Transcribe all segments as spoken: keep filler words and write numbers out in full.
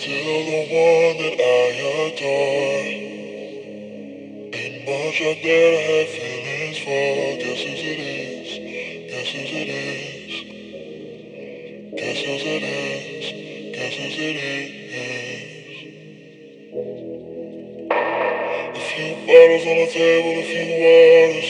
still the one that I adore. Ain't much out there to have feelings for. Guess whose it is? Guess whose it is? Guess whose it is? Guess whose it is? A few bottles on the table, a few waters.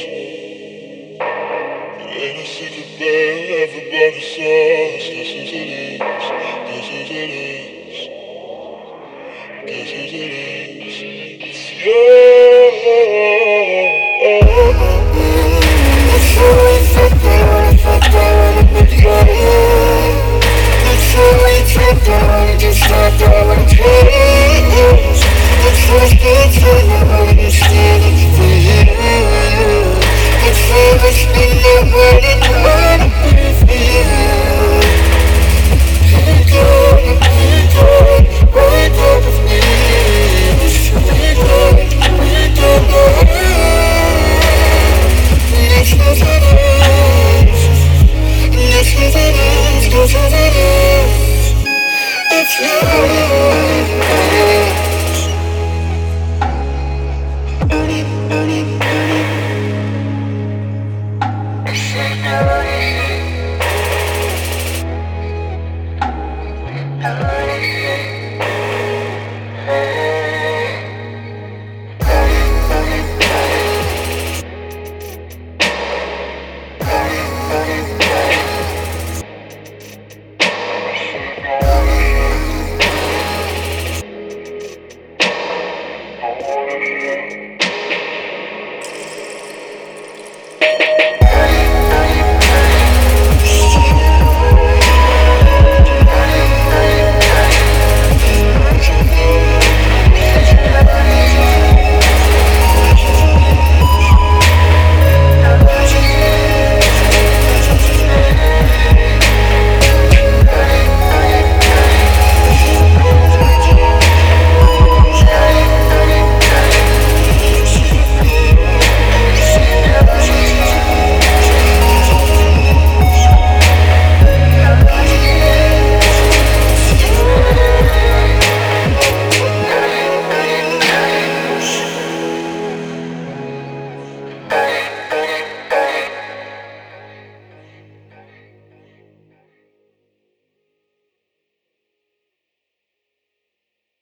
It ain't a secret, babe, everybody saw us. Guess whose it is? Guess whose it is? Guess whose it is? It's yours. It's yours, it's yours, it's yours, it's yours. It's yours, it's yours, just stop going close. It's yours, it's yours, it's yours, for you. It's yours, it's yours, it's yours, for you. Wake up, wake up, wake up with me. Wake up, wake up, this is it is. This is it is, this is it is. It's you.